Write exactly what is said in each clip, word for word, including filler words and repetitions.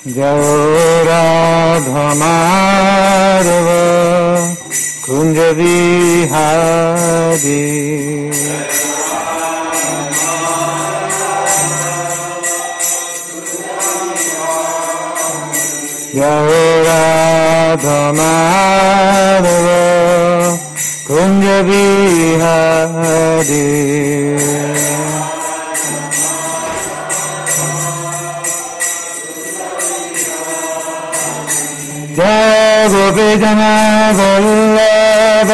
जयो राधमाधव कुंज बिहारी जयो राधमाधव कुंज बिहारी जय गोपी जना वल्लभ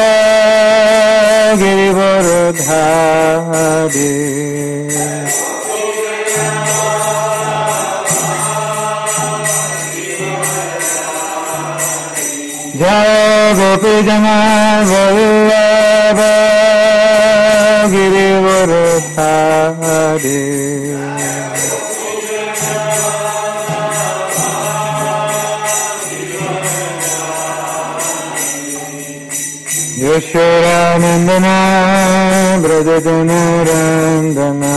गिरिवरधारी जय गोपी जना वल्लभ गिरिवरधारी यशोरानंदना ब्रजजनरंदना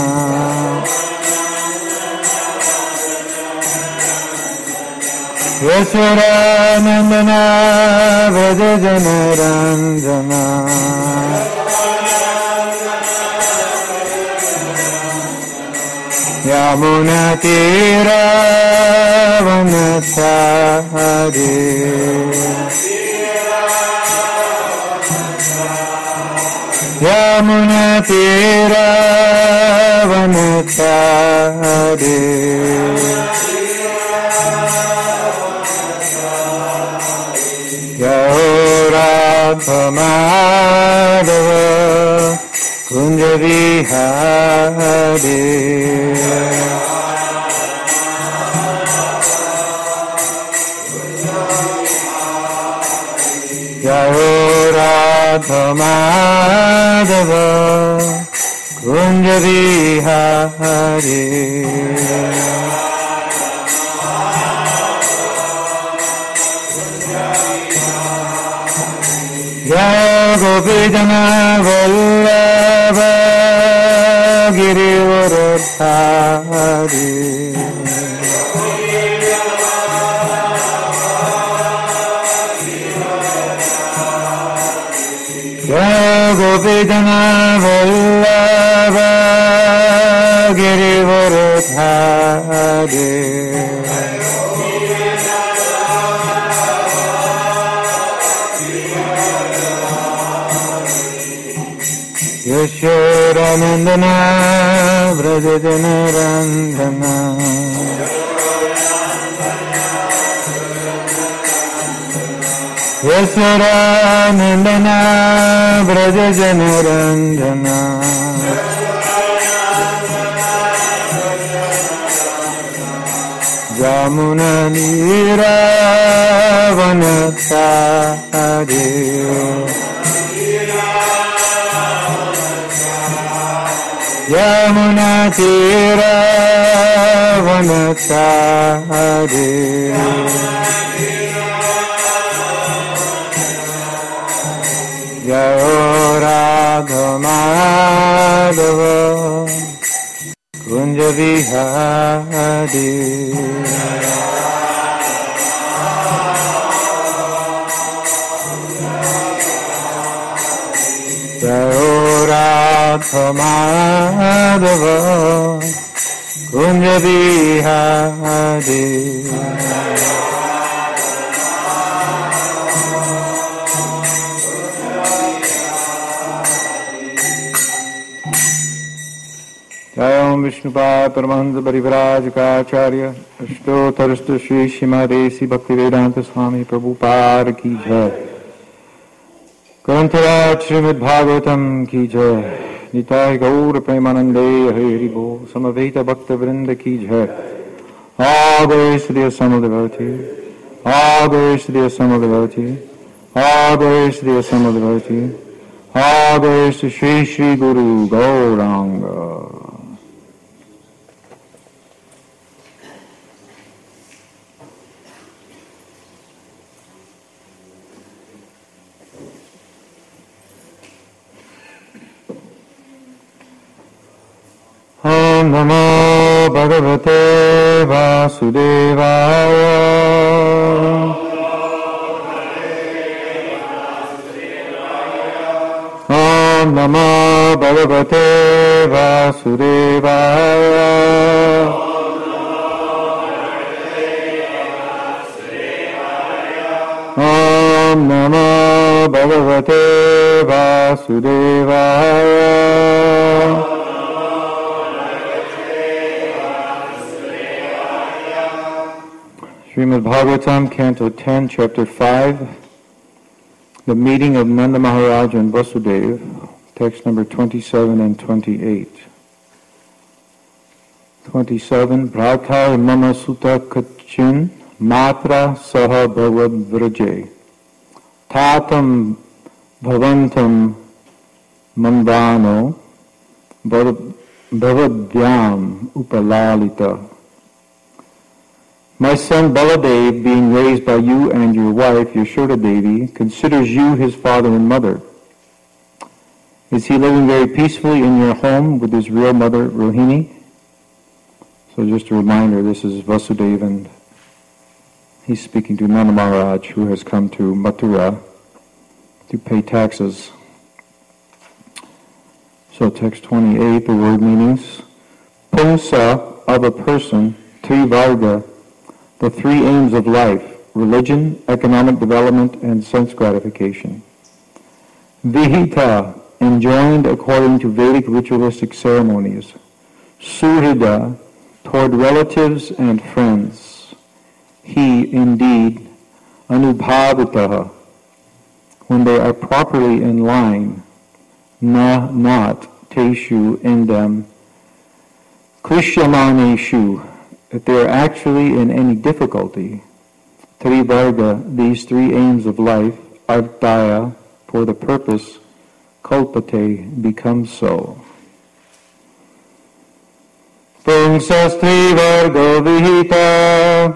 यशोरानंदना ब्रजजनरंदना यमुनातीरावनचारी यमुनातीरावनचारी जयो राधमाधव कुंज बिहारी जयो राधमाधव कुंज बिहारी जय गोपी जना वल्लभ गिरिवरधारी जय गोपी जना वल्लभ गिरिवरधारी यशोरानंदना ब्रजजनरंदना यशोरानंदना ब्रजजनरंदना यमुनातीरावनचारी यमुनातीरावनचारी जयो राधमाधव कुंज बिहारी जयो राधमाधव कुंज बिहारी जय ओम विष्णुपाद परमहंस परिव्राज का आचार्य अष्टोत्तरस्त श्री श्रीमदेसी भक्ति वेदांत स्वामी प्रभुपाद की जय। ग्रंथराज श्रीमद् भागवतम की जय। निताय गौर प्रेमानंदे हरि बोल। समवेत भक्त वृंद की जय। आ गए श्री समुद्रवर्ती आ गए श्री समुद्रवर्ती आ गए श्री समुद्रवर्ती आ गए श्री श्री गुरु Gaurang. Oh Om Namo Bhagavate Vasudevaya. Om Namo Bhagavate Vasudevaya. Om Namo Bhagavate Vasudevaya. Srimad Bhagavatam, Canto ten, Chapter five, The Meeting of Nanda Maharaj and Vasudeva, text number twenty-seven and twenty-eight. twenty-seven. Bhratar mama sutta kachin matra saha bhavad vraje tatam bhavantam mandano bhavadyam upalalita. My son Baladev, being raised by you and your wife, Yashoda Devi, considers you his father and mother. Is he living very peacefully in your home with his real mother, Rohini? So just a reminder, this is Vasudeva, and he's speaking to Nanda Maharaj, who has come to Mathura to pay taxes. So text twenty-eight, the word meanings. Pumsa, of a person, Trivarga, the three aims of life: religion, economic development, and sense gratification. Vihita, enjoined according to Vedic ritualistic ceremonies. Suhrida, toward relatives and friends. He, indeed, anubhavitaha, when they are properly in line, na, not, teshu, in them, krishyamaneshu, that they are actually in any difficulty. Trivarga, these three aims of life, artaya, for the purpose, kalpate, becomes so. Pumsas trivargo vihita,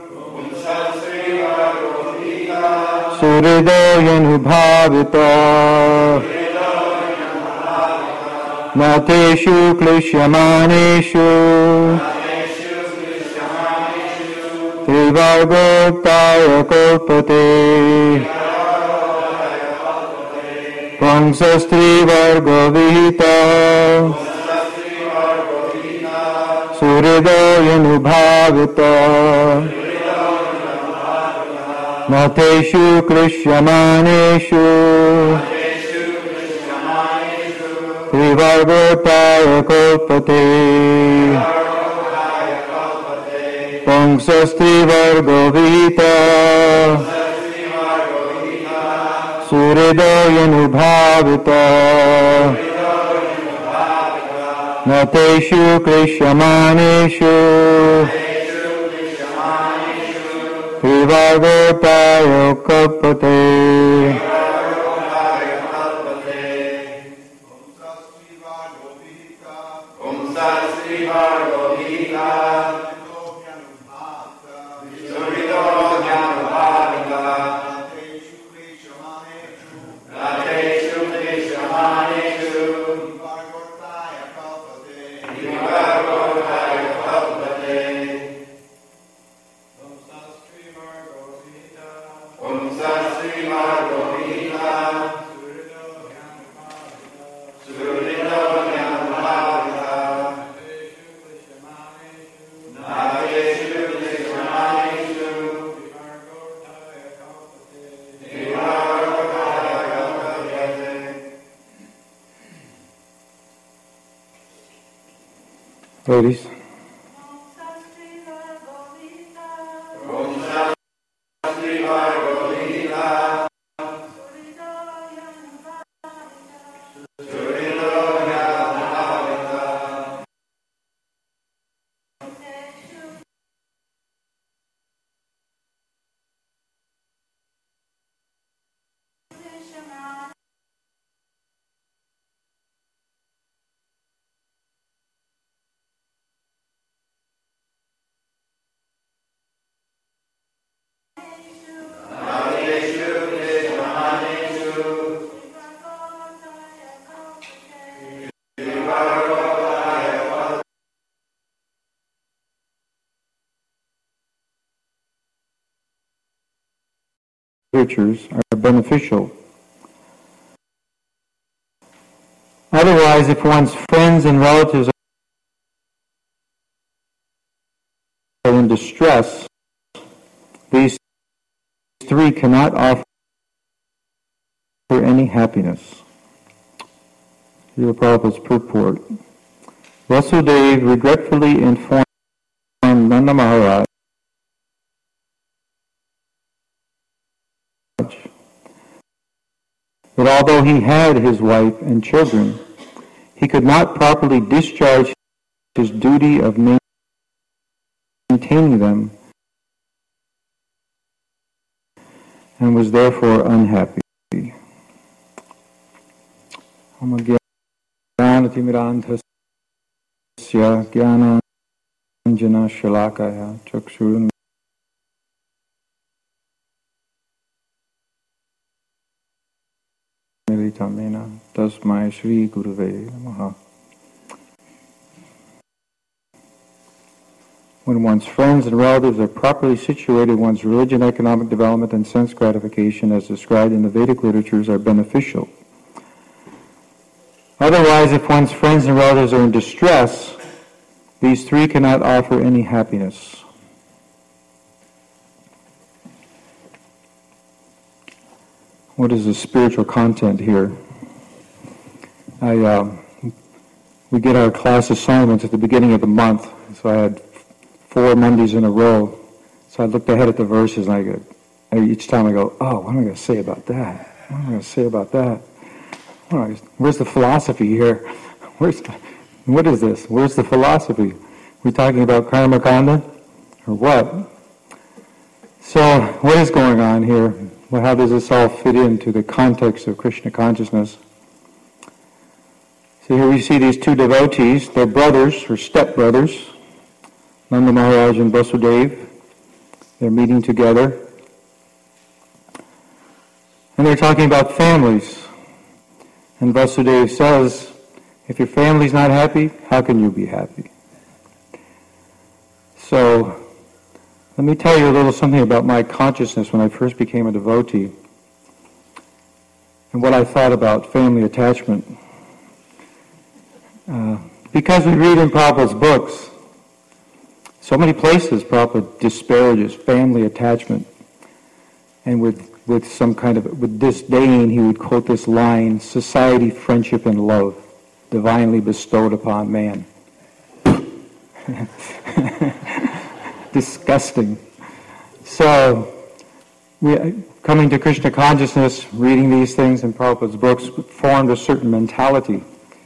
surido yanubhavita, nateshu klishyamaneshu, Trivargotaya kalpate. Pumsas trivargo vihita, surido yanubhavita, nateshu krishyamaneshu, Trivargotaya kalpate. Pumsas trivargo vihita, surido yanubhavita, nateshu krishyamaneshu, trivargotaya kalpate. Ladies. literatures are beneficial. Otherwise, if one's friends and relatives are in distress, these three cannot offer any happiness. Srila Prabhupada's purport. Vasudeva regretfully informed Nanda Maharaj that although he had his wife and children, he could not properly discharge his duty of maintaining them and was therefore unhappy. Jnanatimirandhasya jnananjana shalakaya chakshurun militamena tasmai Shri Guruve Namaha. When one's friends and relatives are properly situated, one's religion, economic development, and sense gratification, as described in the Vedic literatures, are beneficial. Otherwise, if one's friends and relatives are in distress, these three cannot offer any happiness. What is the spiritual content here? I uh, we get our class assignments at the beginning of the month, so I had four Mondays in a row. So I looked ahead at the verses, and I go, each time I go, oh, what am I going to say about that? What am I going to say about that? Where's the philosophy here? Where's the, what is this? Where's the philosophy? We talking about karma kanda or what? So what is going on here? Well, how does this all fit into the context of Krishna consciousness? So here we see these two devotees. They're brothers or stepbrothers, Nanda Maharaj and Vasudeva. They're meeting together. And they're talking about families. And Vasudeva says, if your family's not happy, how can you be happy? So, let me tell you a little something about my consciousness when I first became a devotee and what I thought about family attachment. Uh, because we read in Prabhupada's books, so many places Prabhupada disparages family attachment, and with with some kind of, with disdain, he would quote this line, society, friendship, and love, divinely bestowed upon man. Disgusting. So, we, coming to Krishna consciousness, reading these things in Prabhupada's books, formed a certain mentality.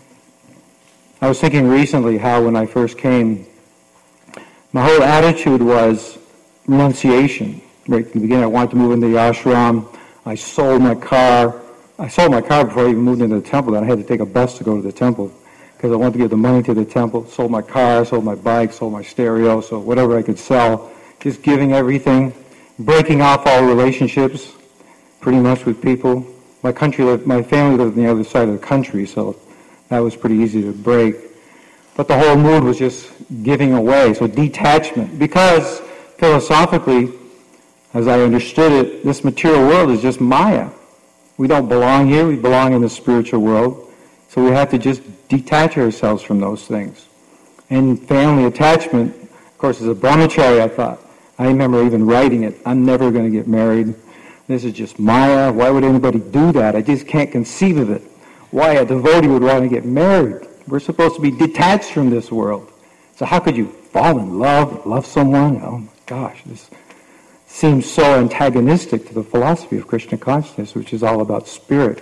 I was thinking recently how when I first came, my whole attitude was renunciation. Right from the beginning, I wanted to move into the ashram. I sold my car. I sold my car before I even moved into the temple. Then I had to take a bus to go to the temple because I wanted to give the money to the temple. Sold my car, sold my bike, sold my stereo, so whatever I could sell. Just giving everything, breaking off all relationships, pretty much with people. My country, lived, my family lived on the other side of the country, so that was pretty easy to break. But the whole mood was just giving away, so detachment. Because philosophically, as I understood it, this material world is just Maya. We don't belong here, we belong in the spiritual world. So we have to just detach ourselves from those things. And family attachment, of course, as a brahmachari, I thought, I remember even writing it, I'm never going to get married. This is just Maya. Why would anybody do that? I just can't conceive of it. Why a devotee would want to get married? We're supposed to be detached from this world. So how could you fall in love, love someone? Oh my gosh, this seems so antagonistic to the philosophy of Krishna consciousness, which is all about spirit.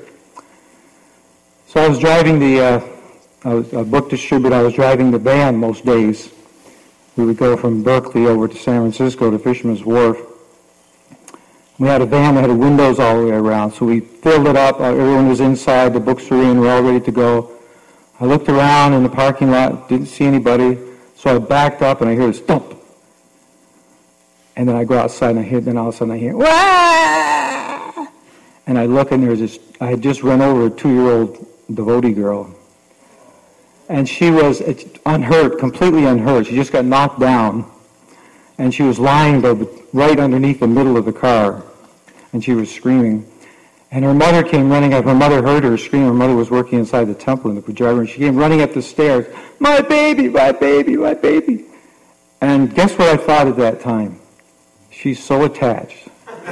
So I was driving the, uh, I was a book distributor, I was driving the van most days. We would go from Berkeley over to San Francisco to Fisherman's Wharf. We had a van that had windows all the way around, so we filled it up, everyone was inside, the books were in, we're all ready to go. I looked around in the parking lot, didn't see anybody, so I backed up and I hear this thump. And then I go outside and I hear, then all of a sudden I hear, wah! And I look and there's this, I had just run over a two-year-old devotee girl. And she was unhurt, completely unhurt. She just got knocked down. And she was lying though, right underneath the middle of the car. and she was screaming. And her mother came running up. Her mother heard her scream. Her mother was working inside the temple in the pujaari room. She came running up the stairs. My baby, my baby, my baby. And guess what I thought at that time? She's so attached.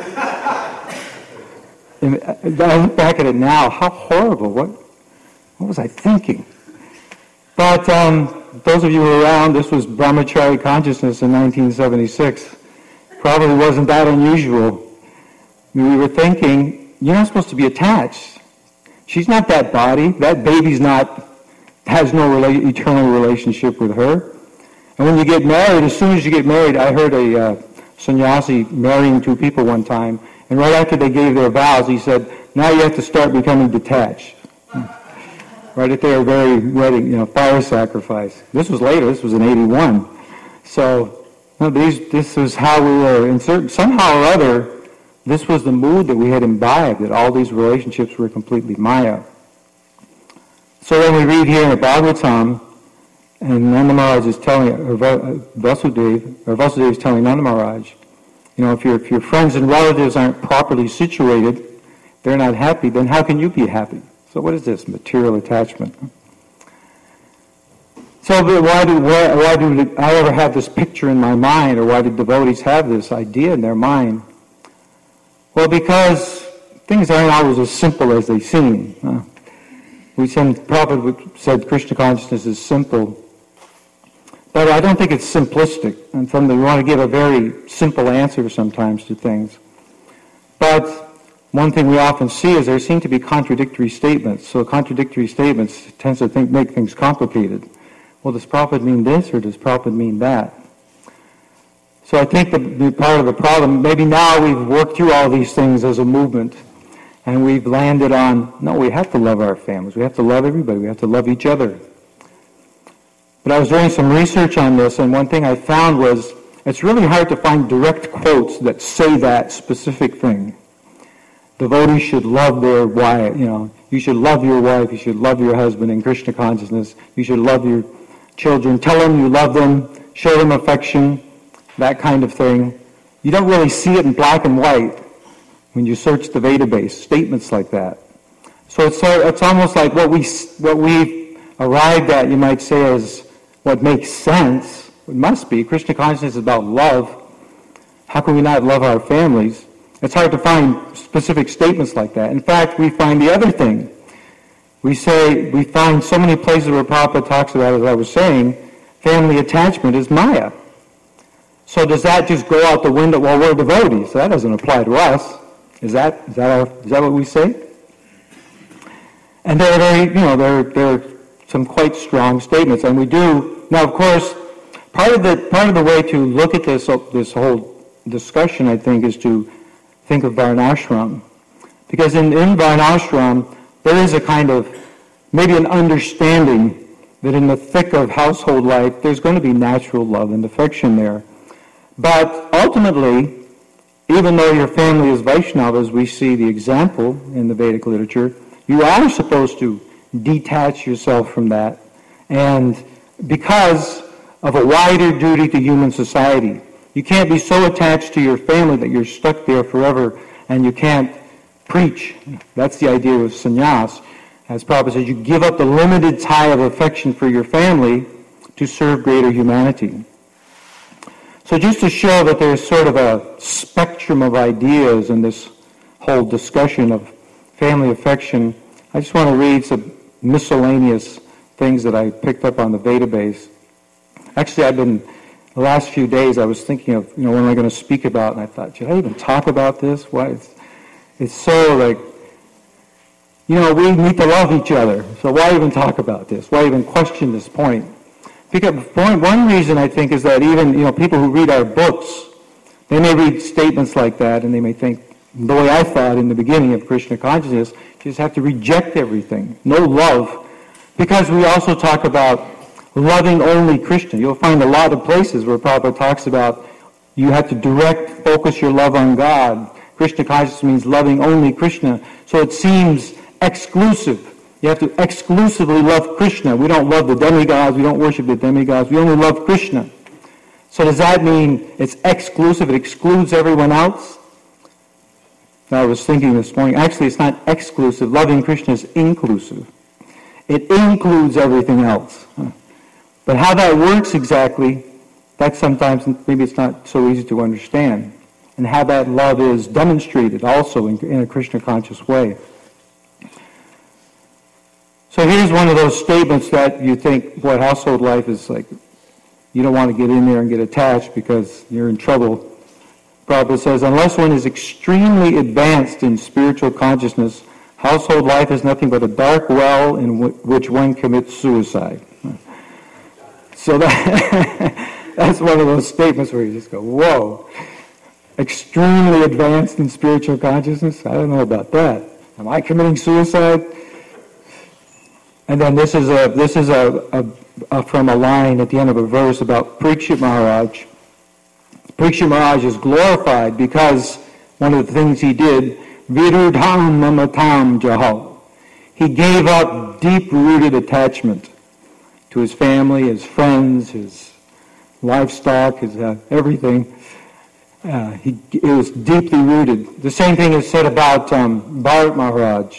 And I look back at it now. How horrible. What, what was I thinking? But um, those of you who were around, this was Brahmachari consciousness in nineteen seventy-six. Probably wasn't that unusual. We were thinking, you're not supposed to be attached. She's not that body. That baby's not, has no rela- eternal relationship with her. And when you get married, as soon as you get married, I heard a uh, sannyasi marrying two people one time, and right after they gave their vows, he said, now you have to start becoming detached. Right at their very wedding, you know, fire sacrifice. This was later. This was in eighty-one. So, you know, these, this is how we were. In certain, somehow or other, this was the mood that we had imbibed, that all these relationships were completely Maya. So then we read here in the Bhagavatam, and Nanda Maharaj is telling, or Vasudeva, or Vasudeva is telling Nanda Maharaj, you know, if your if your friends and relatives aren't properly situated, they're not happy, then how can you be happy? So what is this? Material attachment. So why do, why, why do I ever have this picture in my mind, or why do devotees have this idea in their mind? Well, because things aren't always as simple as they seem. Uh, we said, the Prophet said Krishna consciousness is simple. But I don't think it's simplistic. And from the, we want to give a very simple answer sometimes to things. But one thing we often see is there seem to be contradictory statements. So contradictory statements tends to think, make things complicated. Well, does Prabhupada mean this or does Prabhupada mean that? So I think the, the part of the problem, maybe now we've worked through all these things as a movement and we've landed on, no, we have to love our families. We have to love everybody. We have to love each other. But I was doing some research on this, and one thing I found was it's really hard to find direct quotes that say that specific thing. Devotees should love their wife, you know, you should love your wife, you should love your husband in Krishna consciousness, you should love your children, tell them you love them, show them affection, that kind of thing. You don't really see it in black and white when you search the database, statements like that. So it's, it's almost like what, we, what we've arrived at, you might say, is what makes sense. It must be. Krishna consciousness is about love. How can we not love our families? It's hard to find specific statements like that. In fact, we find the other thing. We say, we find so many places where Prabhupada talks about, as I was saying, family attachment is Maya. So does that just go out the window? Well, we're devotees, so that doesn't apply to us. Is that is that our, is that what we say? And there are very, you know, there there are some quite strong statements, and we do now. Of course, part of the part of the way to look at this this whole discussion, I think, is to think of Varnashram. Because in, in Varnashram, there is a kind of, maybe an understanding that in the thick of household life, there's going to be natural love and affection there. But ultimately, even though your family is Vaishnava, as we see the example in the Vedic literature, you are supposed to detach yourself from that, and because of a wider duty to human society. You can't be so attached to your family that you're stuck there forever and you can't preach. That's the idea of sannyas. As Prabhupada says, you give up the limited tie of affection for your family to serve greater humanity. So just to show that there's sort of a spectrum of ideas in this whole discussion of family affection, I just want to read some miscellaneous things that I picked up on the database. Actually, I've been... The last few days I was thinking of, you know, what am I going to speak about? And I thought, should I even talk about this? Why? It's, it's so like, you know, we need to love each other. So why even talk about this? Why even question this point? Because one, one reason I think is that even, you know, people who read our books, they may read statements like that and they may think, the way I thought in the beginning of Krishna consciousness, you just have to reject everything. No love. Because we also talk about loving only Krishna. You'll find a lot of places where Prabhupada talks about you have to direct, focus your love on God. Krishna consciousness means loving only Krishna. So it seems exclusive. You have to exclusively love Krishna. We don't love the demigods. We don't worship the demigods. We only love Krishna. So does that mean it's exclusive? It excludes everyone else? I was thinking this morning, actually it's not exclusive. Loving Krishna is inclusive. It includes everything else. But how that works exactly, that sometimes maybe it's not so easy to understand. And how that love is demonstrated also in, in a Krishna conscious way. So here's one of those statements that you think, boy, household life is like, you don't want to get in there and get attached because you're in trouble. Prabhupada says, unless one is extremely advanced in spiritual consciousness, household life is nothing but a dark well in w- which one commits suicide. So that that's one of those statements where you just go, whoa, extremely advanced in spiritual consciousness? I don't know about that. Am I committing suicide? And then this is a this is a, a, a from a line at the end of a verse about Parikshit Maharaj. Parikshit Maharaj is glorified because one of the things he did, Virudham Mamatam Jahal. He gave up deep-rooted attachment to his family, his friends, his livestock, his uh, everything. Uh, he, it was deeply rooted. The same thing is said about um, Bharat Maharaj.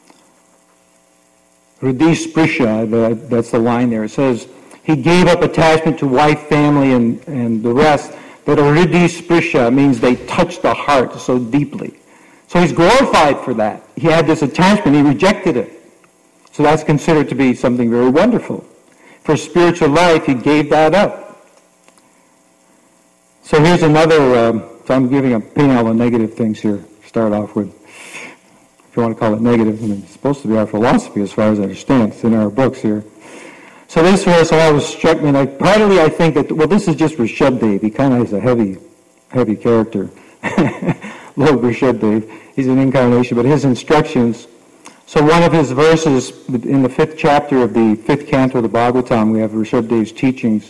Hriday Sprisha, that's the line there. It says, he gave up attachment to wife, family, and, and the rest. But Hriday Sprisha means they touched the heart so deeply. So he's glorified for that. He had this attachment, he rejected it. So that's considered to be something very wonderful. For spiritual life, he gave that up. So here's another, um, so I'm giving a painting all the negative things here, start off with. If you want to call it negative, I mean, it's supposed to be our philosophy as far as I understand. It's in our books here. So this verse always struck me, and I, partly I think that, well, this is just Rishabdev. He kind of is a heavy, heavy character. Lord Rishabdev. He's an incarnation, but his instructions. So one of his verses in the fifth chapter of the fifth canto of the Bhagavatam, we have Rishabdev's teachings.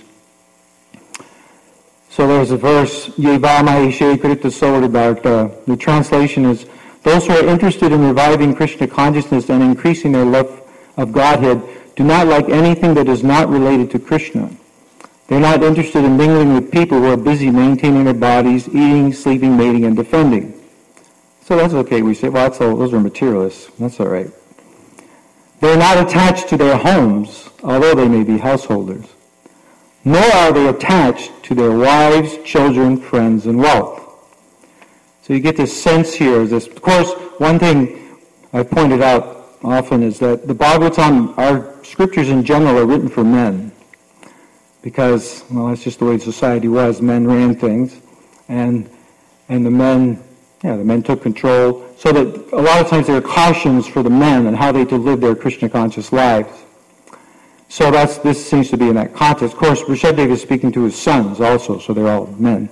So there's a verse, Yevamahishe Krita Sauridarta. The translation is, those who are interested in reviving Krishna consciousness and increasing their love of Godhead do not like anything that is not related to Krishna. They're not interested in mingling with people who are busy maintaining their bodies, eating, sleeping, mating, and defending. So that's okay. We say, well, that's all, those are materialists. That's all right. They're not attached to their homes, although they may be householders. Nor are they attached to their wives, children, friends, and wealth. So you get this sense here. Is this, of course, one thing I've pointed out often is that the Bhagavatam, our scriptures in general, are written for men. Because, well, that's just the way society was. Men ran things. And and the men, yeah, the men took control. So that a lot of times there are cautions for the men and how they to live their Krishna conscious lives. So that's this seems to be in that context. Of course, Rishabdev is speaking to his sons also, so they're all men.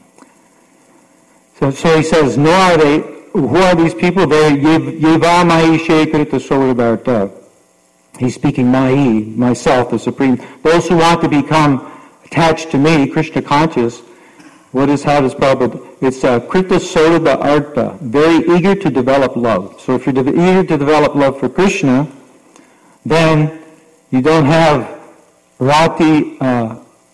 So, so he says, nor are they, who are these people? They're Yeva Mai Shekrita Solidarta. He's speaking Mai, myself, the Supreme. Those who want to become attached to me, Krishna conscious, what is, how does Prabhupada, it's uh, Krita Solida Arta, very eager to develop love. So if you're de- eager to develop love for Krishna, then you don't have Rati, uh,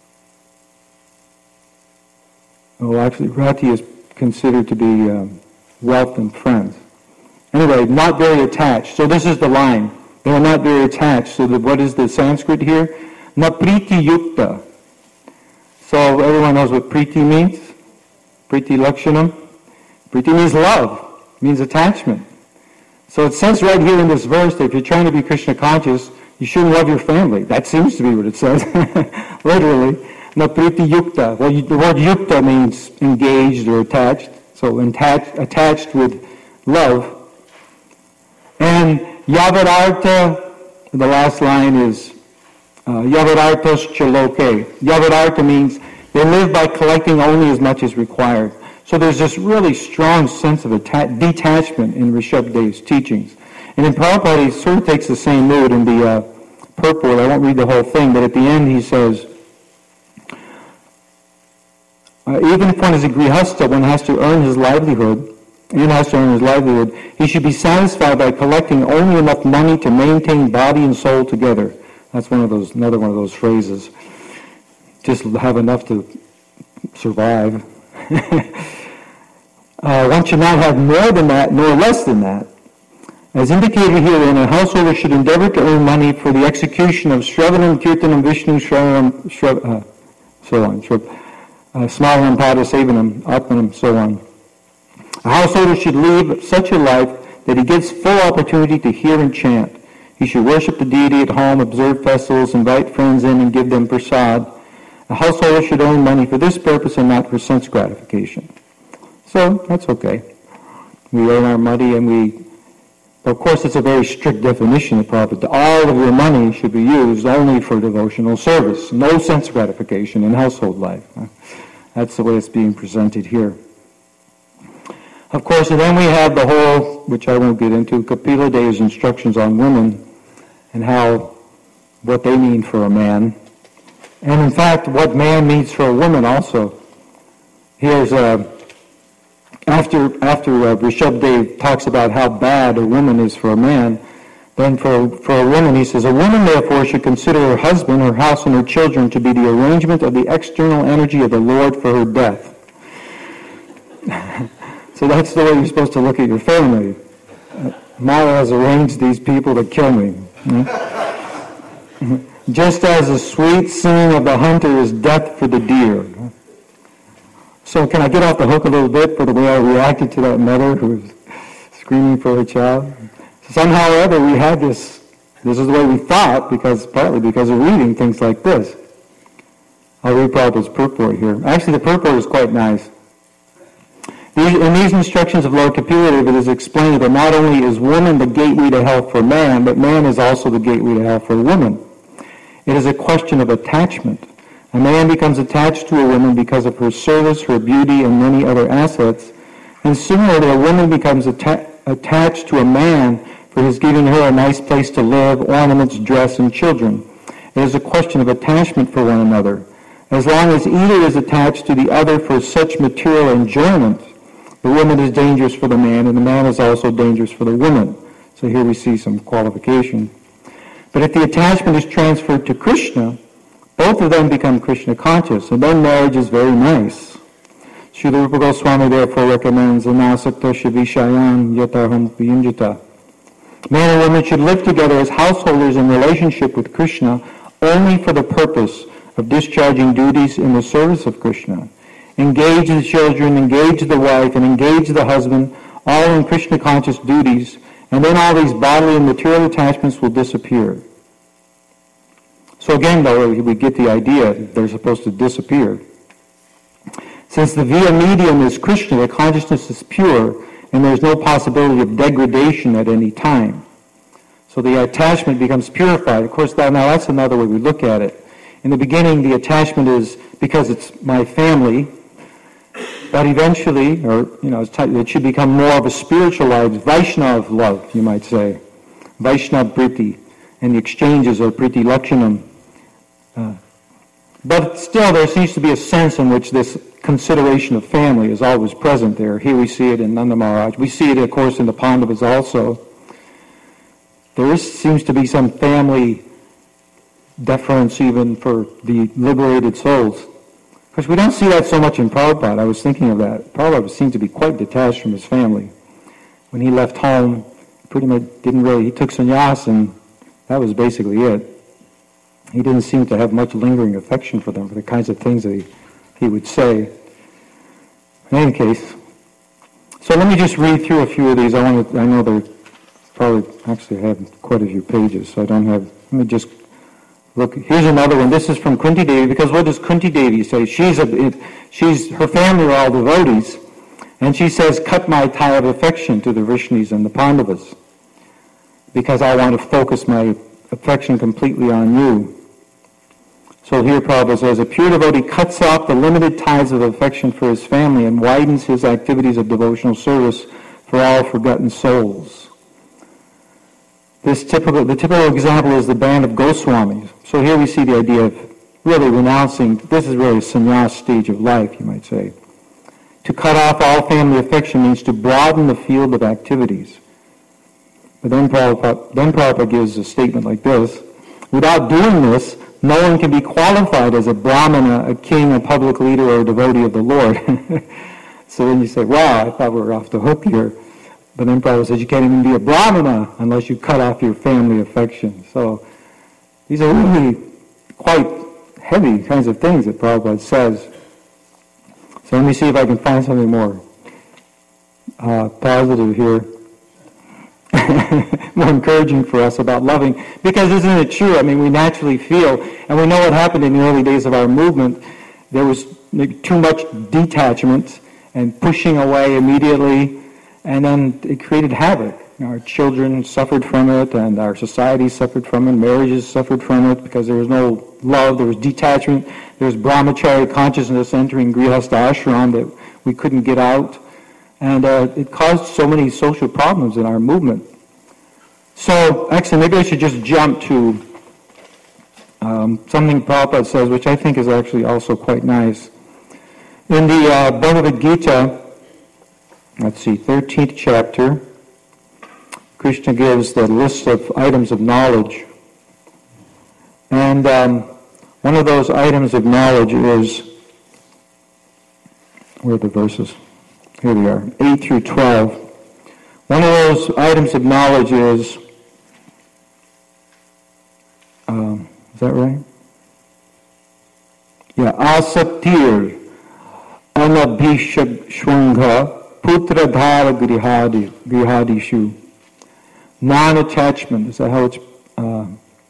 well actually Rati is considered to be um, wealth and friends. Anyway, not very attached. So this is the line. They are not very attached. So the, what is the Sanskrit here? Na priti yukta. So everyone knows what priti means? Priti lakshanam. Priti means love. It means attachment. So it says right here in this verse that if you're trying to be Krishna conscious, you shouldn't love your family. That seems to be what it says. Literally. Na priti yukta. Well, you, the word yukta means engaged or attached. So attached, attached with love. And yavararta, the last line is uh, yavarartas chaloke. Yavararta means they live by collecting only as much as required. So there's this really strong sense of atta- detachment in Rishabdev's teachings. And in Prabhupada, he sort of takes the same mood in the uh, purport. I won't read the whole thing, but at the end he says, uh, even if one is a grihastha, one has to earn his livelihood, and has to earn his livelihood, he should be satisfied by collecting only enough money to maintain body and soul together. That's one of those, another one of those phrases. Just have enough to survive. Uh, one should not have more than that, nor less than that. As indicated herein, a householder should endeavor to earn money for the execution of Shravanam, Kirtanam, Vishnu, Shravanam, Shrav, uh, so on, Shrav, uh, Smaranam, Pada, Sevanam, Atmanam, so on. A householder should live such a life that he gets full opportunity to hear and chant. He should worship the deity at home, observe festivals, invite friends in, and give them prasad. A householder should earn money for this purpose and not for sense gratification. So, that's okay. We earn our money and we, of course it's a very strict definition of Prabhupada. All of your money should be used only for devotional service. No sense gratification in household life. That's the way it's being presented here. Of course, and then we have the whole, which I won't get into, Kapila Dev's instructions on women and how, what they mean for a man. And in fact, what man means for a woman also. Here's a, after after uh, Rishabh Dev talks about how bad a woman is for a man, then for, for a woman he says, a woman therefore should consider her husband, her house, and her children to be the arrangement of the external energy of the Lord for her death. So that's the way you're supposed to look at your family. Uh, Mara has arranged these people to kill me. Just as the sweet singing of the hunter is death for the deer. So can I get off the hook a little bit for the way I reacted to that mother who was screaming for her child? Somehow or other we had this, this is the way we thought, because partly because of reading things like this. I'll read Prabhupada's purport here. Actually the purport is quite nice. In these instructions of Lord Kapila Deva, it is explained that not only is woman the gateway to hell for man, but man is also the gateway to hell for woman. It is a question of attachment. A man becomes attached to a woman because of her service, her beauty, and many other assets. And similarly, a woman becomes atta- attached to a man for his giving her a nice place to live, ornaments, dress, and children. It is a question of attachment for one another. As long as either is attached to the other for such material enjoyment, the woman is dangerous for the man, and the man is also dangerous for the woman. So here we see some qualification. But if the attachment is transferred to Krishna, both of them become Krishna conscious, and then marriage is very nice. Srila Rupa Goswami therefore recommends anasakta shavishayan yataham viyunjata. Man and woman should live together as householders in relationship with Krishna only for the purpose of discharging duties in the service of Krishna. Engage the children, engage the wife, and engage the husband, all in Krishna conscious duties, and then all these bodily and material attachments will disappear. So again, though, we get the idea that they're supposed to disappear. Since the via medium is Krishna, the consciousness is pure, and there's no possibility of degradation at any time. So the attachment becomes purified. Of course, that, now that's another way we look at it. In the beginning, the attachment is because it's my family, but eventually, or, you know, it should become more of a spiritualized Vaishnav love, you might say. Vaishnav Priti, and the exchanges are Priti Lakshanam. Uh, but still, there seems to be a sense in which this consideration of family is always present there. Here we see it in Nanda Maharaj. We see it, of course, in the Pandavas also. There is, seems to be some family deference even for the liberated souls. Of course, we don't see that so much in Prabhupada. I was thinking of that. Prabhupada seemed to be quite detached from his family. When he left home, pretty much didn't really, he took sannyas and that was basically it. He didn't seem to have much lingering affection for them, for the kinds of things that he, he would say. In any case, so let me just read through a few of these. I want to, I know they're probably actually have quite a few pages, so I don't have, let me just look. Here's another one. This is from Kunti Devi, because what does Kunti Devi say? She's a, it, she's, her family are all devotees, and she says, cut my tie of affection to the Vrishnis and the Pandavas, because I want to focus my affection completely on you. So here Prabhupada says, a pure devotee cuts off the limited ties of affection for his family and widens his activities of devotional service for all forgotten souls. This typical, the typical example is the band of Goswamis. So here we see the idea of really renouncing, this is really a sannyas stage of life, you might say. To cut off all family affection means to broaden the field of activities. But then Prabhupada, then Prabhupada gives a statement like this, without doing this, no one can be qualified as a brahmana, a king, a public leader, or a devotee of the Lord. So then you say, wow, I thought we were off the hook here. But then Prabhupada says you can't even be a Brahmana unless you cut off your family affection. So these are really quite heavy kinds of things that Prabhupada says. So let me see if I can find something more uh, positive here. More encouraging for us about loving. Because isn't it true? I mean, we naturally feel, and we know what happened in the early days of our movement. There was too much detachment and pushing away immediately, and then it created havoc. You know, our children suffered from it, and our society suffered from it, marriages suffered from it, because there was no love, there was detachment, there was brahmachari consciousness entering grihastha ashram that we couldn't get out. And uh, it caused so many social problems in our movement. So, actually, maybe I should just jump to um, something Prabhupada says, which I think is actually also quite nice. In the uh, Bhagavad Gita, let's see, thirteenth chapter, Krishna gives the list of items of knowledge. And um, one of those items of knowledge is, where are the verses? Here we are, eight through twelve. One of those items of knowledge is, um, is that right? Yeah, asaktir anabhishashvanga putradhara grihadi, grihadishu. Non-attachment, is that how it's, uh,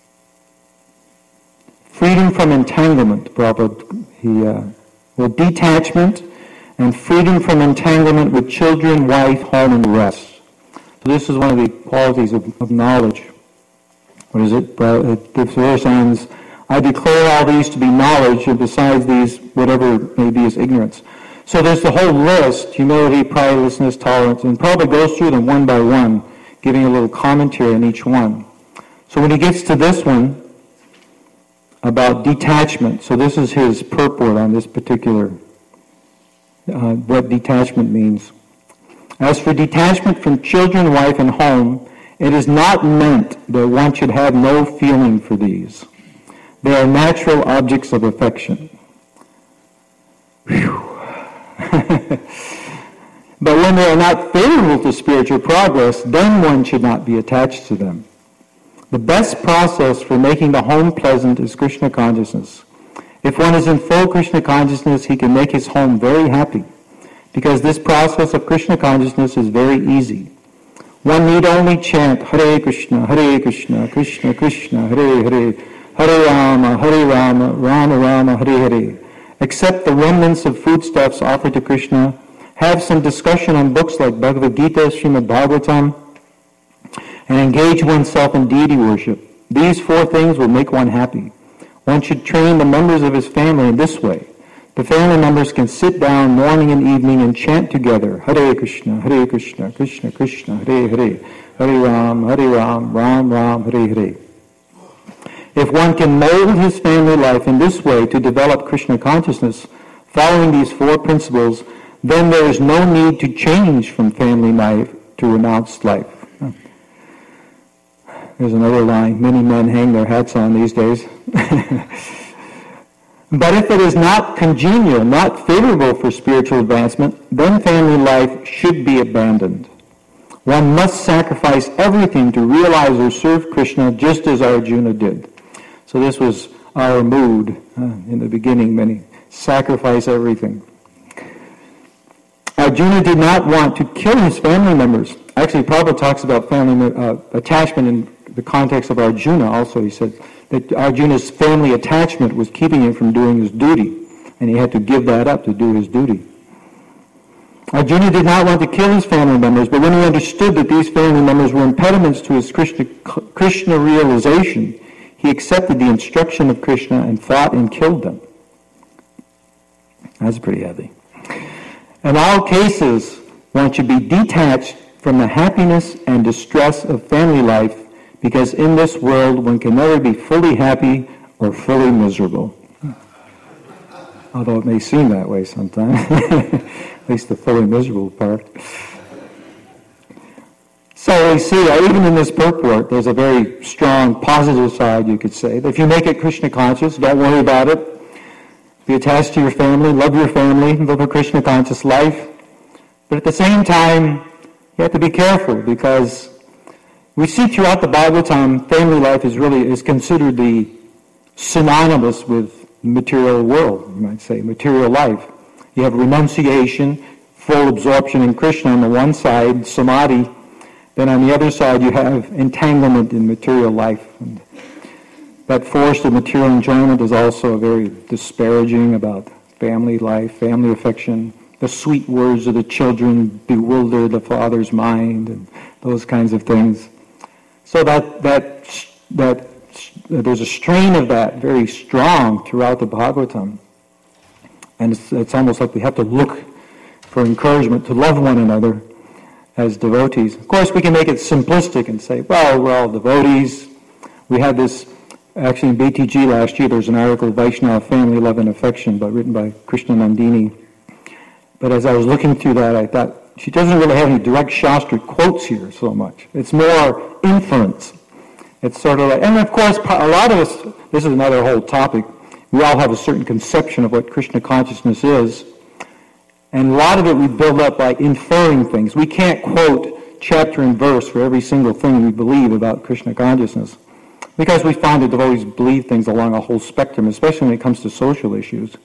freedom from entanglement, Prabhupada, he, uh, well, detachment, and freedom from entanglement with children, wife, home, and the rest. So this is one of the qualities of, of knowledge. What is it? The verse ends, I declare all these to be knowledge, and besides these, whatever may be is ignorance. So there's the whole list, humility, pridelessness, tolerance, and Prabhupada goes through them one by one, giving a little commentary on each one. So when he gets to this one, about detachment, so this is his purport on this particular Uh, what detachment means. As for detachment from children, wife, and home, it is not meant that one should have no feeling for these. They are natural objects of affection. But when they are not favorable to spiritual progress, then one should not be attached to them. The best process for making the home pleasant is Krishna consciousness. If one is in full Krishna consciousness, he can make his home very happy, because this process of Krishna consciousness is very easy. One need only chant Hare Krishna, Hare Krishna, Krishna Krishna, Hare Hare, Hare Rama, Hare Rama, Rama Rama, Hare Hare. Accept the remnants of foodstuffs offered to Krishna. Have some discussion on books like Bhagavad Gita, Srimad Bhagavatam, and engage oneself in deity worship. These four things will make one happy. One should train the members of his family in this way. The family members can sit down morning and evening and chant together, Hare Krishna, Hare Krishna, Krishna Krishna, Hare Hare, Hare Ram, Hare Ram, Ram Ram, Hare Hare. If one can mold his family life in this way to develop Krishna consciousness, following these four principles, then there is no need to change from family life to renounced life. There's another line, many men hang their hats on these days. But if it is not congenial, not favorable for spiritual advancement, then family life should be abandoned. One must sacrifice everything to realize or serve Krishna, just as Arjuna did. So this was our mood uh, in the beginning, many sacrifice everything. Arjuna did not want to kill his family members. Actually, Prabhupada talks about family uh, attachment in the context of Arjuna also. He said that Arjuna's family attachment was keeping him from doing his duty, and he had to give that up to do his duty. Arjuna did not want to kill his family members, but when he understood that these family members were impediments to his Krishna, Krishna realization, he accepted the instruction of Krishna and fought and killed them. That's pretty heavy. In all cases, one should be detached from the happiness and distress of family life, because in this world one can never be fully happy or fully miserable. Although it may seem that way sometimes, at least the fully miserable part. So we see, uh, even in this purport, there's a very strong positive side, you could say. If you make it Krishna conscious, don't worry about it. Be attached to your family, love your family, live a Krishna conscious life. But at the same time, you have to be careful, because we see throughout the Bhagavatam, family life is really is considered the synonymous with material world, you might say, material life. You have renunciation, full absorption in Krishna on the one side, samadhi. Then on the other side, you have entanglement in material life. And that force of material enjoyment is also very disparaging about family life, family affection. The sweet words of the children bewilder the father's mind, and those kinds of things. So that that that there's a strain of that very strong throughout the Bhagavatam, and it's, it's almost like we have to look for encouragement to love one another as devotees. Of course, we can make it simplistic and say, well, we're all devotees. We had this, actually in B T G last year, there's an article, Vaishnava Family, Love and Affection, but written by Krishna Nandini. But as I was looking through that, I thought, she doesn't really have any direct Shastra quotes here so much. It's more inference. It's sort of like, and of course, a lot of us, this is another whole topic, we all have a certain conception of what Krishna consciousness is. And a lot of it we build up by inferring things. We can't quote chapter and verse for every single thing we believe about Krishna consciousness, because we find that devotees believe things along a whole spectrum, especially when it comes to social issues.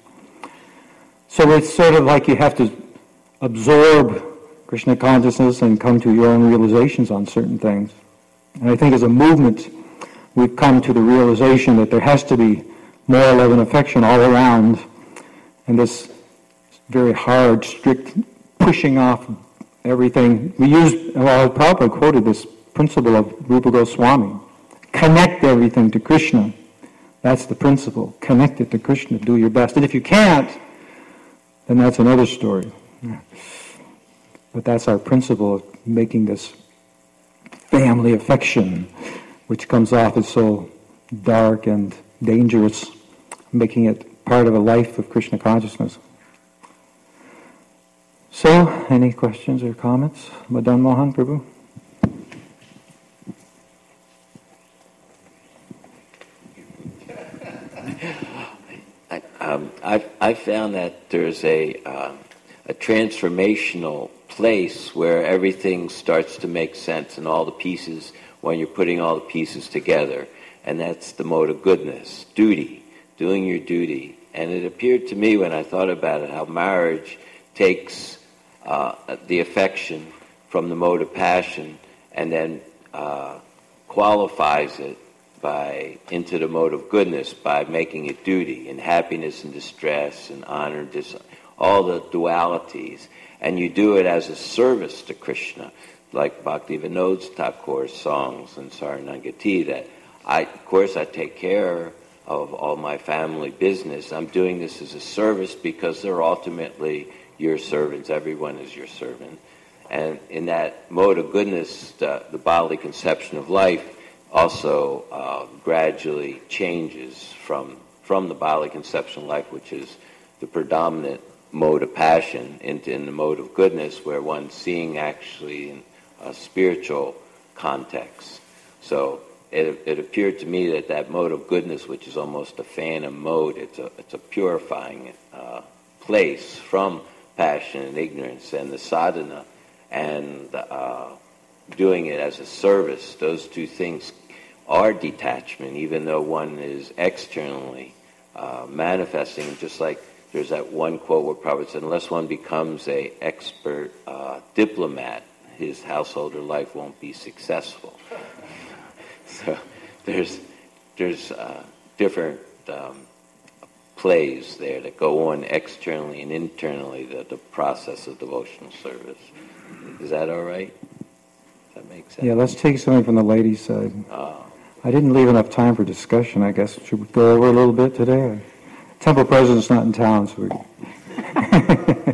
So it's sort of like you have to absorb Krishna consciousness and come to your own realizations on certain things. And I think as a movement, we've come to the realization that there has to be more love and affection all around, and this very hard, strict pushing off everything. We used, well, Prabhupada quoted this principle of Rupa Goswami. Connect everything to Krishna. That's the principle. Connect it to Krishna. Do your best. And if you can't, then that's another story. But that's our principle of making this family affection, which comes off as so dark and dangerous, making it part of a life of Krishna consciousness. So, any questions or comments? Madan Mohan, Prabhu? I, um, I, I found that there's a, uh, a transformational place where everything starts to make sense, and all the pieces, when you're putting all the pieces together, and that's the mode of goodness, duty, doing your duty. And it appeared to me when I thought about it how marriage takes uh, the affection from the mode of passion and then uh, qualifies it by into the mode of goodness by making it duty, and happiness and distress and honor and dis- all the dualities. And you do it as a service to Krishna, like Bhakti Vinod Thakur's songs and Saranagati, that I, of course, I take care of all my family business. I'm doing this as a service because they're ultimately your servants. Everyone is your servant. And in that mode of goodness, the, the bodily conception of life also uh, gradually changes from, from the bodily conception of life, which is the predominant mode of passion, into in the mode of goodness, where one's seeing actually in a spiritual context. So it, it appeared to me that that mode of goodness, which is almost a phantom mode, it's a, it's a purifying uh, place from passion and ignorance, and the sadhana and uh, doing it as a service, those two things are detachment, even though one is externally uh, manifesting, just like there's that one quote where Prabhupada said, unless one becomes an expert uh, diplomat, his household or life won't be successful. So there's there's uh, different um, plays there that go on externally and internally, the, the process of devotional service. Is that all right? Does that make sense? Yeah, let's take something from the ladies' side. Oh. I didn't leave enough time for discussion, I guess. Should we go over a little bit today? Temple president's not in town, so we...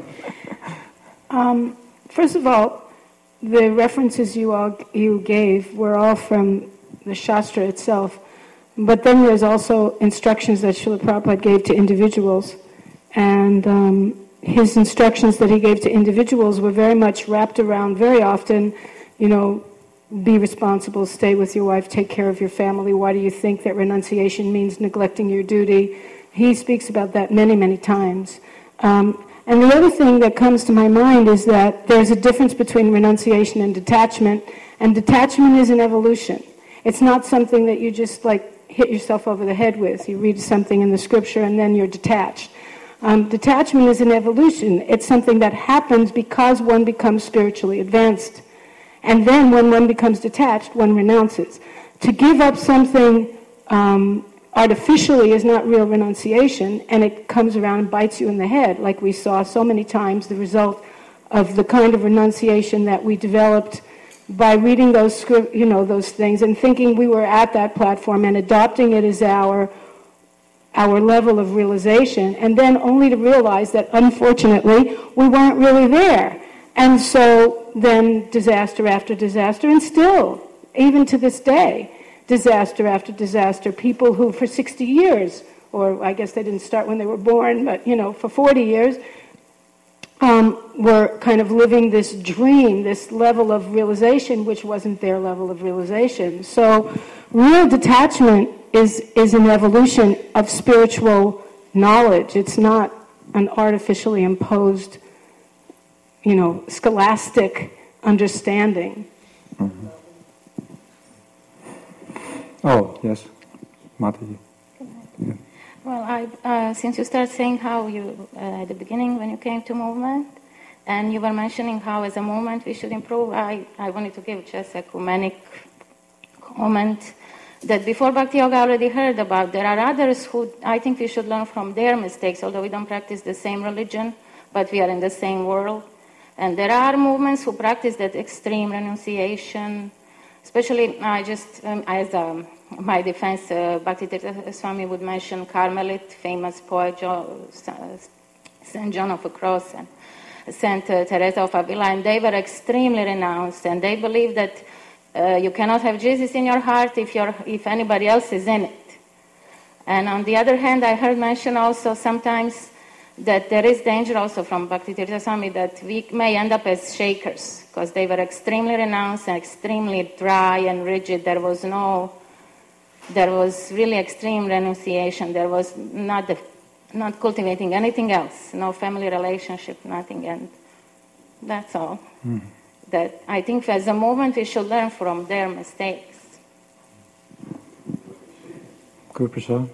um, first of all, the references you all you gave were all from the Shastra itself, but then there's also instructions that Srila Prabhupada gave to individuals, and um, his instructions that he gave to individuals were very much wrapped around, very often, you know, be responsible, stay with your wife, take care of your family. Why do you think that renunciation means neglecting your duty? He speaks about that many, many times. Um, And the other thing that comes to my mind is that there's a difference between renunciation and detachment, and detachment is an evolution. It's not something that you just like hit yourself over the head with. You read something in the scripture and then you're detached. Um, detachment is an evolution. It's something that happens because one becomes spiritually advanced. And then when one becomes detached, one renounces. To give up something um, artificially is not real renunciation, and it comes around and bites you in the head, like we saw so many times the result of the kind of renunciation that we developed by reading those script, you know, those things and thinking we were at that platform and adopting it as our our level of realization, and then only to realize that unfortunately we weren't really there. And so then disaster after disaster, and still, even to this day, disaster after disaster. People who for sixty years, or I guess they didn't start when they were born, but you know, for forty years, um, were kind of living this dream, this level of realization, which wasn't their level of realization. So real detachment is, is an evolution of spiritual knowledge. It's not an artificially imposed, you know, scholastic understanding. Mm-hmm. Oh, yes. Mataji. Yeah. Well, I, uh, since you started saying how you, uh, at the beginning when you came to movement, and you were mentioning how as a movement we should improve, I, I wanted to give just a ecumenic comment that before Bhakti Yoga I already heard about. There are others who I think we should learn from their mistakes, although we don't practice the same religion, but we are in the same world. And there are movements who practice that extreme renunciation, especially I just, um, as um, my defense, uh, Bhaktitirtha Swami would mention Carmelite, famous poet, jo- Saint John of the Cross, and Saint uh, Teresa of Avila, and they were extremely renounced, and they believed that uh, you cannot have Jesus in your heart if, you're, if anybody else is in it. And on the other hand, I heard mention also sometimes that there is danger also from Bhaktitirtha Swami that we may end up as shakers, because they were extremely renounced and extremely dry and rigid. There was no, there was really extreme renunciation. There was not the, not cultivating anything else, no family relationship, nothing, and that's all. Mm. That I think as a movement we should learn from their mistakes. Guru Prasad.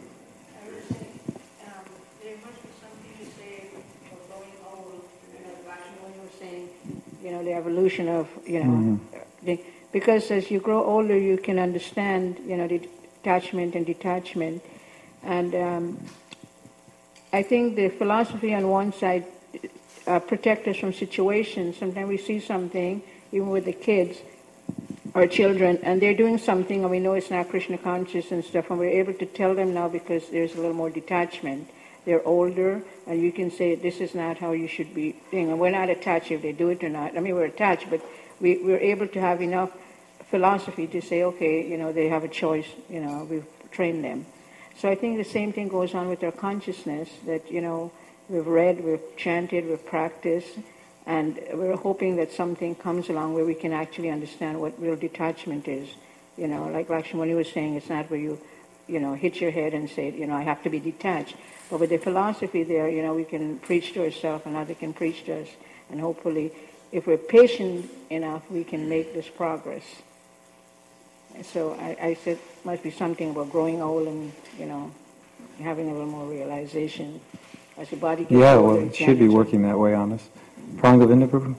You know, the evolution of, you know, mm-hmm. the, because as you grow older, you can understand, you know, the attachment and detachment. And um, I think the philosophy on one side uh, protects us from situations. Sometimes we see something, even with the kids or children, and they're doing something, and we know it's not Krishna conscious and stuff, and we're able to tell them now because there's a little more detachment. They're older, and you can say, this is not how you should be doing. And we're not attached if they do it or not. I mean, we're attached, but we, we're able to have enough philosophy to say, okay, you know, they have a choice, you know, we've trained them. So I think the same thing goes on with our consciousness, that, you know, we've read, we've chanted, we've practiced, and we're hoping that something comes along where we can actually understand what real detachment is. You know, like Lakshmani was saying, it's not where you, you know, hit your head and say, you know, I have to be detached. But with the philosophy there, you know, we can preach to ourselves and others can preach to us. And hopefully, if we're patient enough, we can make this progress. And so I, I said, must be something about growing old and, you know, having a little more realization as the body gets yeah, older. well, it should be working that way on us. Prangavinda Prabhu?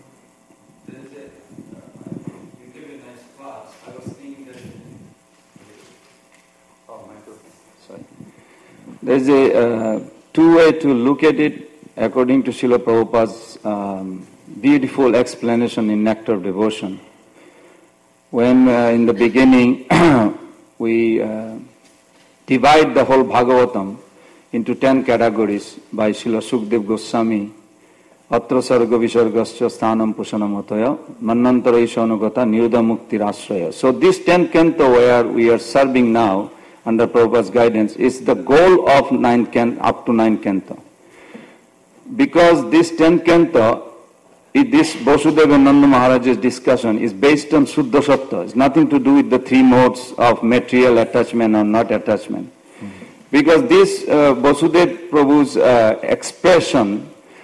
There's a uh, two way to look at it according to Srila Prabhupada's um, beautiful explanation in Nectar of Devotion. When uh, in the beginning we uh, divide the whole Bhagavatam into ten categories by Srila Sukdev Goswami, Atra Sarga Visargascha Sthanam Pusanamataya, Mannantara Ishanugata Niruddha Mukti Rashraya. So this ten canto where we are serving now, under Prabhupada's guidance, is the goal of ninth canto, up to ninth canto. Because this tenth canto, this Vasudeva Nanda Maharaj's discussion is based on Suddha Sattva. It's nothing to do with the three modes of material attachment or not attachment. Mm-hmm. Because this uh, Vasudeva Prabhu's uh, expression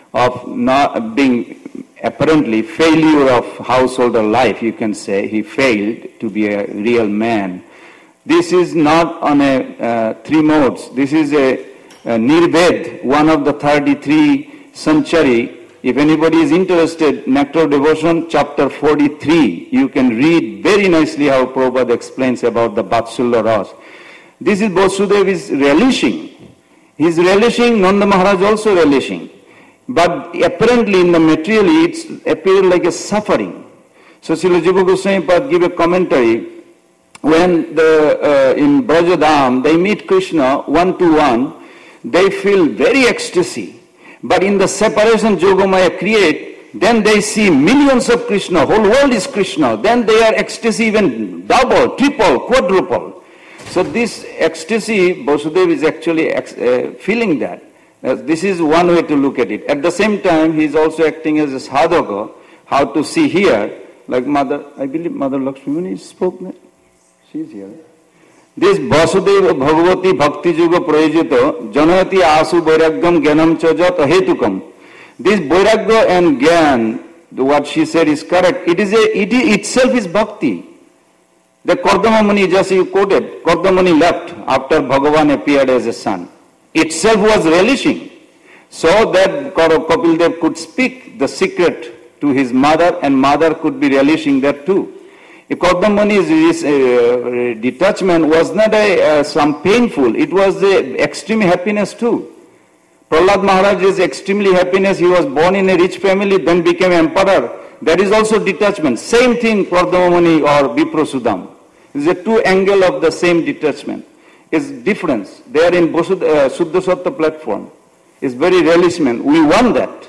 of not being apparently failure of householder life, you can say. He failed to be a real man. This is not on a uh, three modes. This is a, a Nirbed, one of the thirty-three century. If anybody is interested, Nectar of Devotion, chapter forty-three, you can read very nicely how Prabhupada explains about the Vatsulya Ras. This is Vasudev is relishing. He is relishing, Nanda Maharaj also relishing. But apparently in the materially, it's appeared like a suffering. So Srila Jiva Goswami Pad give a commentary. When the, uh, in Brajadam, they meet Krishna one to one, they feel very ecstasy. But in the separation Yogamaya create, then they see millions of Krishna, whole world is Krishna. Then they are ecstasy even double, triple, quadruple. So this ecstasy, Vasudev is actually ex- uh, feeling that. Uh, this is one way to look at it. At the same time, he is also acting as a sadhaka, how to see here, like Mother, I believe Mother Lakshmini spoke, she is here. This Vasudeva Bhagavati Bhakti Juga Prayojito Janati Asu Vairagyam Gyanam Chajat Ahetukam. This Vairagya and Gyan, what she said is correct. It is a, it is, itself is bhakti. The Kardama Muni, just you quoted, Kardama Muni left after Bhagavan appeared as a son. Itself was relishing. So that Kapil Dev could speak the secret to his mother, and mother could be relishing that too. Kardama Muni's uh, detachment was not a, uh, some painful, it was a extreme happiness too. Prahlad Maharaj's extremely happiness, he was born in a rich family, then became emperor. That is also detachment. Same thing Kardama Muni or Viprasudam. It is a two angle of the same detachment. It's difference. They are in Bosud, uh, Suddha Sattva platform. It's very relishment. We want that.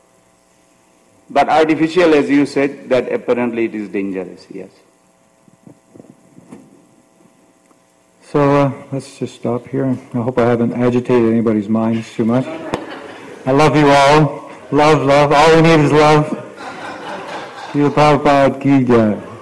But artificial, as you said, that apparently it is dangerous, yes. So uh, let's just stop here. I hope I haven't agitated anybody's minds too much. I love you all. Love, love. All we need is love. Srila Prabhupada Ki Jai.